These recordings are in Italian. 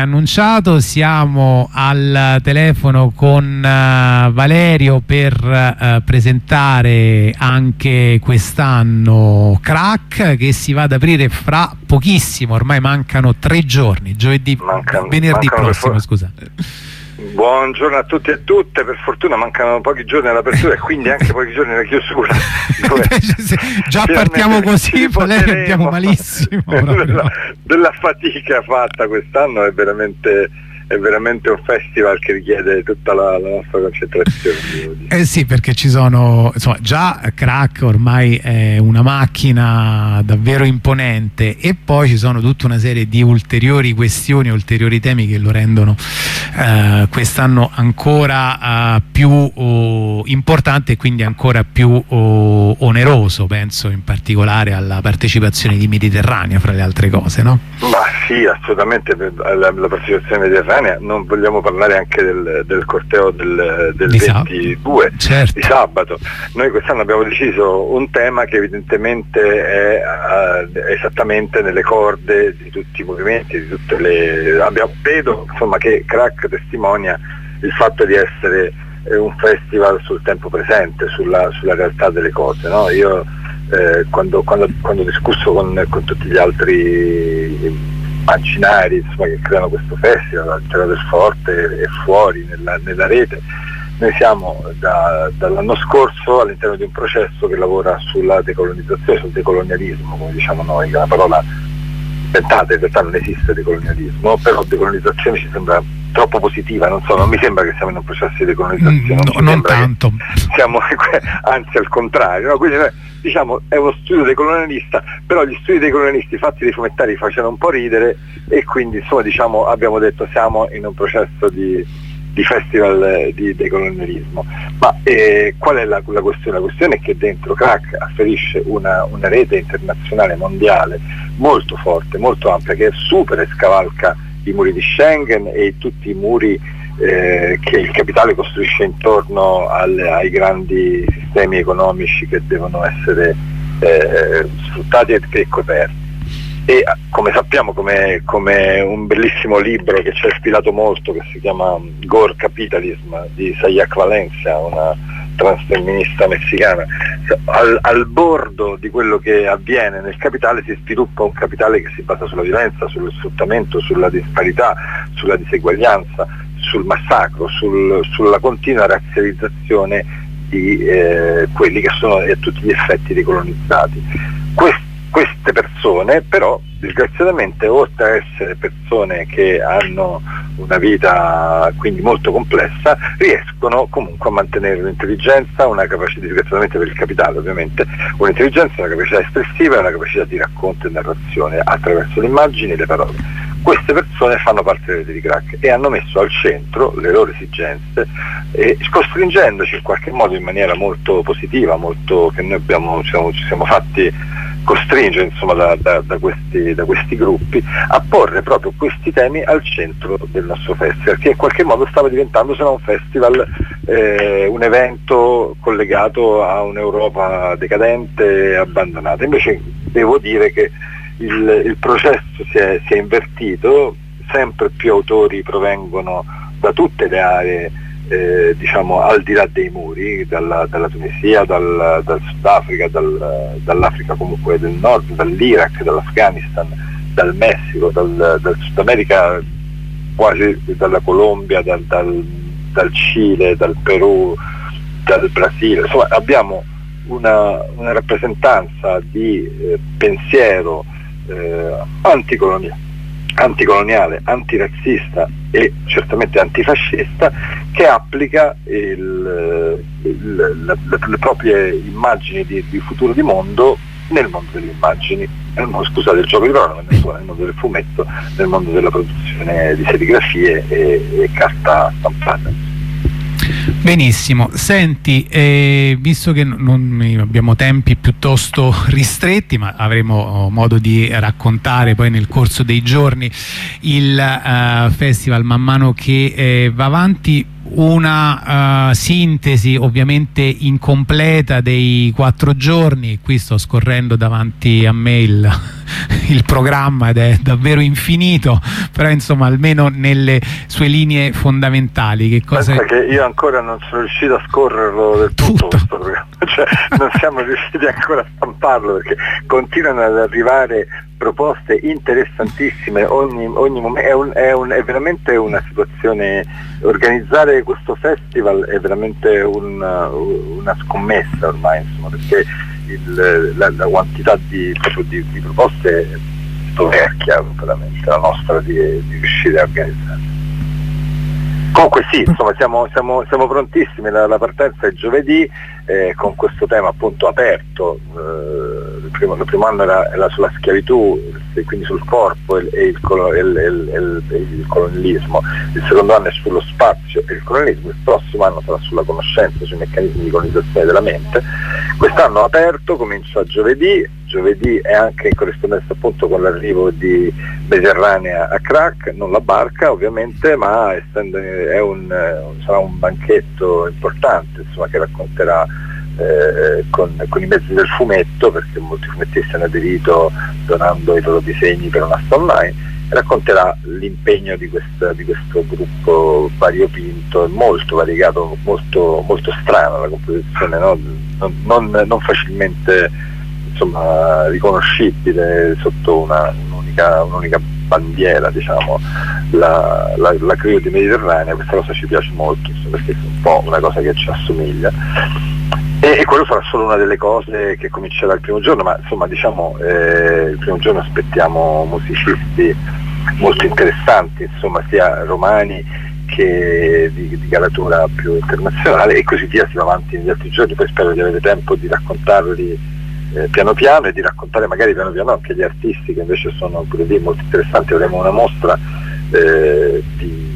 annunciato, siamo al telefono con Valerio per presentare anche quest'anno Crack, che si va ad aprire fra pochissimo, ormai mancano 3 giorni, venerdì prossimo, scusa. Buongiorno a tutti e a tutte, per fortuna mancano pochi giorni all'apertura e quindi anche pochi giorni alla chiusura. Già partiamo così, Valerio, andiamo malissimo. Della fatica fatta quest'anno è veramente un festival che richiede tutta la nostra concentrazione. Sì, perché ci sono, insomma, già Crack ormai è una macchina davvero imponente, e poi ci sono tutta una serie di ulteriori questioni, ulteriori temi che lo rendono quest'anno ancora più importante e quindi ancora più oneroso. Penso in particolare alla partecipazione di Mediterranea, fra le altre cose, no? Ma sì, assolutamente, la partecipazione mediterranea. Non vogliamo parlare anche del corteo del 22 certo. Di sabato. Noi quest'anno abbiamo deciso un tema che evidentemente è esattamente nelle corde di tutti i movimenti, di tutte vedo insomma che Crack testimonia il fatto di essere un festival sul tempo presente, sulla realtà delle cose, no? Io quando ho discusso con tutti gli altri immaginari, insomma, che creano questo festival al Terra del Forte e fuori nella rete, noi siamo dall'anno scorso all'interno di un processo che lavora sulla decolonizzazione, sul decolonialismo, come diciamo noi, che è una parola inventata, in realtà non esiste decolonialismo, però decolonizzazione ci sembra troppo positiva, non mi sembra che siamo in un processo di decolonizzazione, non tanto, siamo anzi al contrario, no? Quindi noi diciamo è uno studio decolonialista, però gli studi decolonialisti fatti dai fumettari facevano un po' ridere, e quindi insomma diciamo abbiamo detto siamo in un processo di festival di decolonialismo. Ma qual è la questione? La questione è che dentro Crack afferisce una rete internazionale mondiale molto forte, molto ampia, che supera e scavalca i muri di Schengen e tutti i muri che il capitale costruisce intorno ai grandi sistemi economici che devono essere sfruttati e coperti. E come sappiamo, come un bellissimo libro che ci ha ispirato molto, che si chiama Gore Capitalism di Sayak Valencia, una transfemminista messicana, al bordo di quello che avviene nel capitale si sviluppa un capitale che si basa sulla violenza, sullo sfruttamento, sulla disparità, sulla diseguaglianza, sul massacro, sulla continua razzializzazione di quelli che sono a tutti gli effetti decolonizzati. Queste persone però disgraziatamente, oltre a essere persone che hanno una vita quindi molto complessa, riescono comunque a mantenere un'intelligenza, una capacità, disgraziatamente per il capitale ovviamente, un'intelligenza, una capacità espressiva e una capacità di racconto e narrazione attraverso le immagini e le parole. Queste persone fanno parte della rete di Crack e hanno messo al centro le loro esigenze, costringendoci in qualche modo in maniera molto positiva, molto che noi ci siamo fatti costringere insomma da questi gruppi a porre proprio questi temi al centro del nostro festival, che in qualche modo stava diventando, se no, un festival, un evento collegato a un'Europa decadente e abbandonata. Invece devo dire che il processo si è invertito, sempre più autori provengono da tutte le aree, diciamo al di là dei muri, dalla Tunisia, dal Sudafrica, dall'Africa comunque del Nord, dall'Iraq, dall'Afghanistan, dal Messico, dal Sud America, quasi dalla Colombia, dal Cile, dal Perù, dal Brasile. Insomma abbiamo una rappresentanza di pensiero anticoloniale, antirazzista e certamente antifascista, che applica le proprie immagini di futuro di mondo nel mondo delle immagini, scusate il gioco di parole, nel mondo del fumetto, nel mondo della produzione di serigrafie e carta stampata. Benissimo, senti, visto che non abbiamo tempi piuttosto ristretti, ma avremo modo di raccontare poi nel corso dei giorni il festival man mano che va avanti, una sintesi ovviamente incompleta dei 4 giorni. Qui sto scorrendo davanti a me il programma ed è davvero infinito, però insomma almeno nelle sue linee fondamentali che cosa pensa che io ancora non sono riuscito a scorrerlo del tutto questo programma, cioè non siamo riusciti ancora a stamparlo perché continuano ad arrivare proposte interessantissime ogni momento. È veramente una situazione, organizzare questo festival è veramente una scommessa ormai, insomma, perché la quantità di proposte è vecchia veramente la nostra di riuscire a organizzare. Comunque sì, insomma siamo prontissimi, la partenza è giovedì con questo tema appunto aperto. Il primo anno era sulla schiavitù, quindi sul corpo e il colonialismo, il secondo anno è sullo spazio e il colonialismo, il prossimo anno sarà sulla conoscenza, sui meccanismi di colonizzazione della mente. Quest'anno aperto, comincia giovedì è anche in corrispondenza appunto con l'arrivo di Mediterranea a Crac, non la barca ovviamente, ma sarà un banchetto importante, insomma, che racconterà con i mezzi del fumetto, perché molti fumettisti hanno aderito donando i loro disegni per un'asta online, e racconterà l'impegno di questo gruppo variopinto, molto variegato, molto strana la composizione, no? Non facilmente, insomma, riconoscibile sotto un'unica bandiera, diciamo, la crew di Mediterranea. Questa cosa ci piace molto, perché è un po' una cosa che ci assomiglia, e quello sarà solo una delle cose che comincerà il primo giorno, ma insomma diciamo il primo giorno aspettiamo musicisti molto interessanti, insomma, sia romani che di caratura più internazionale, e così via. Si va avanti negli altri giorni, poi spero di avere tempo di raccontarli piano piano, e di raccontare magari piano piano anche gli artisti che invece sono pure lì molto interessanti. Avremo una mostra del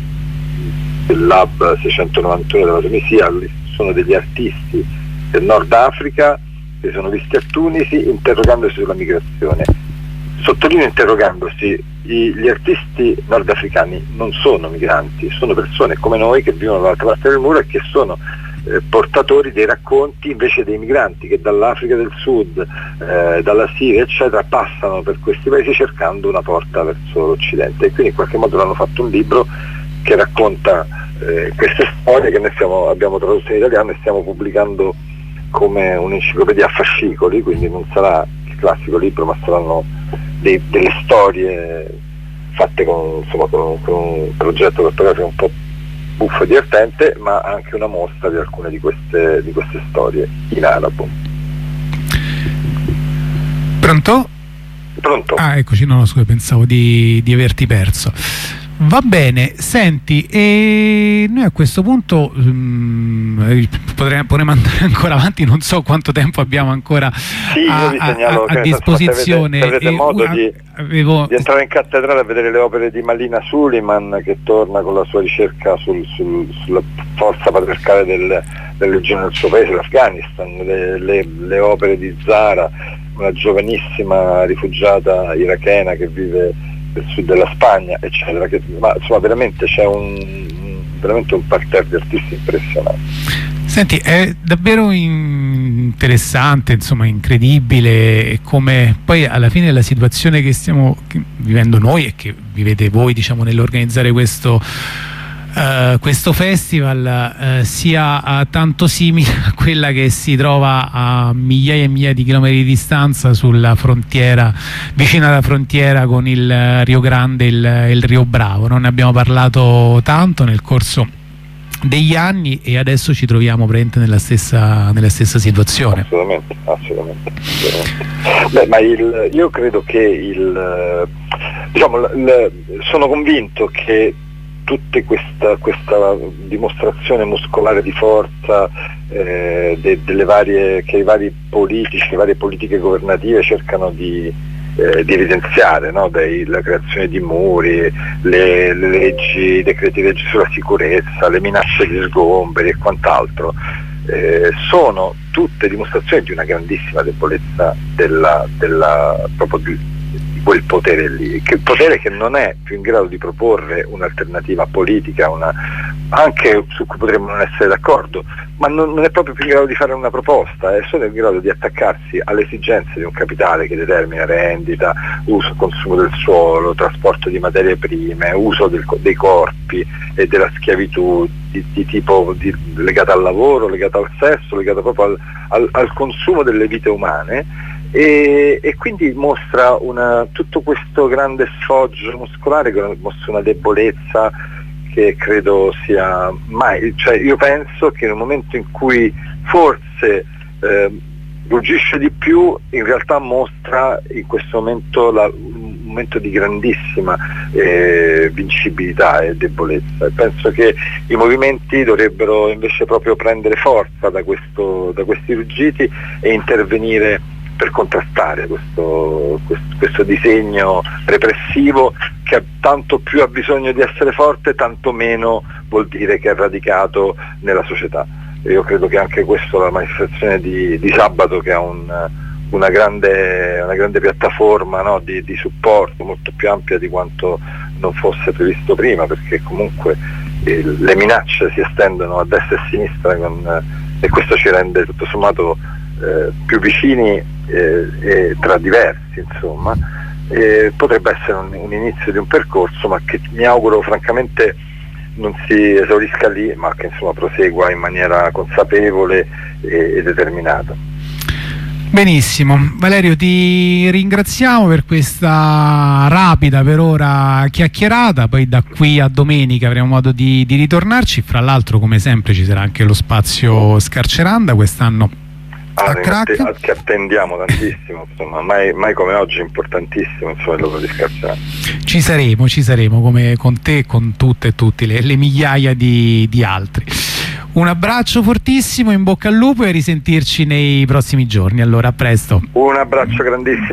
Lab 691 della Tunisia, sono degli artisti del Nord Africa che sono visti a Tunisi interrogandosi sulla migrazione. Sottolineo interrogandosi, gli artisti nordafricani non sono migranti, sono persone come noi che vivono dall'altra parte del muro e che sono portatori dei racconti invece dei migranti che dall'Africa del Sud, dalla Siria eccetera, passano per questi paesi cercando una porta verso l'Occidente, e quindi in qualche modo hanno fatto un libro che racconta queste storie che noi abbiamo tradotto in italiano e stiamo pubblicando come un'enciclopedia a fascicoli, quindi non sarà il classico libro, ma saranno delle storie fatte con un progetto cartografico un po' buffo e divertente, ma anche una mostra di alcune di queste storie in arabo. Pronto? Pronto? Ah, eccoci, no, scusa, pensavo di averti perso. Va bene, senti, e noi a questo punto potremmo andare ancora avanti, non so quanto tempo abbiamo ancora a disposizione. Se avete modo di entrare in cattedrale a vedere le opere di Malina Suleiman, che torna con la sua ricerca sulla forza patriarcale delle legioni del suo paese, l'Afghanistan, le opere di Zara, una giovanissima rifugiata irachena che vive del sud della Spagna, eccetera, ma insomma veramente c'è veramente un parterre di artisti impressionante. Senti, è davvero interessante, insomma, incredibile come poi alla fine la situazione che stiamo vivendo noi e che vivete voi, diciamo, nell'organizzare questo festival sia tanto simile a quella che si trova a migliaia e migliaia di chilometri di distanza sulla frontiera, vicino alla frontiera con il Rio Grande e il Rio Bravo. Non ne abbiamo parlato tanto nel corso degli anni e adesso ci troviamo praticamente nella stessa situazione. Assolutamente. Beh, ma io credo che sono convinto che tutta questa dimostrazione muscolare di forza delle varie, che i vari politici, le varie politiche governative cercano di evidenziare, no? La creazione di muri, le leggi, i decreti leggi sulla sicurezza, le minacce di sgomberi e quant'altro, sono tutte dimostrazioni di una grandissima debolezza proprio di quel potere lì, il potere che non è più in grado di proporre un'alternativa politica, anche su cui potremmo non essere d'accordo, ma non è proprio più in grado di fare una proposta, è solo in grado di attaccarsi alle esigenze di un capitale che determina rendita, uso, consumo del suolo, trasporto di materie prime, uso dei corpi e della schiavitù di tipo legata al lavoro, legata al sesso, legata proprio al consumo delle vite umane, e quindi mostra tutto questo grande sfoggio muscolare che mostra una debolezza che credo sia mai, cioè io penso che nel momento in cui forse ruggisce di più, in realtà mostra in questo momento un momento di grandissima vincibilità e debolezza, e penso che i movimenti dovrebbero invece proprio prendere forza da questi ruggiti e intervenire per contrastare questo disegno repressivo che tanto più ha bisogno di essere forte, tanto meno vuol dire che è radicato nella società. E io credo che anche questo, la manifestazione di sabato, che ha una grande piattaforma, no, di supporto molto più ampia di quanto non fosse previsto prima, perché comunque le minacce si estendono a destra e a sinistra e questo ci rende tutto sommato più vicini tra diversi, insomma, potrebbe essere un inizio di un percorso, ma che mi auguro francamente non si esaurisca lì, ma che insomma prosegua in maniera consapevole e determinata. Benissimo, Valerio, ti ringraziamo per questa rapida per ora chiacchierata, poi da qui a domenica avremo modo di ritornarci, fra l'altro come sempre ci sarà anche lo spazio Scarceranda quest'anno che attendiamo tantissimo, insomma, mai come oggi importantissimo, insomma, il lavoro di Scarceranda. Ci saremo come con te e con tutte e tutti le migliaia di altri. Un abbraccio fortissimo, in bocca al lupo, e a risentirci nei prossimi giorni. Allora, a presto. Un abbraccio grandissimo.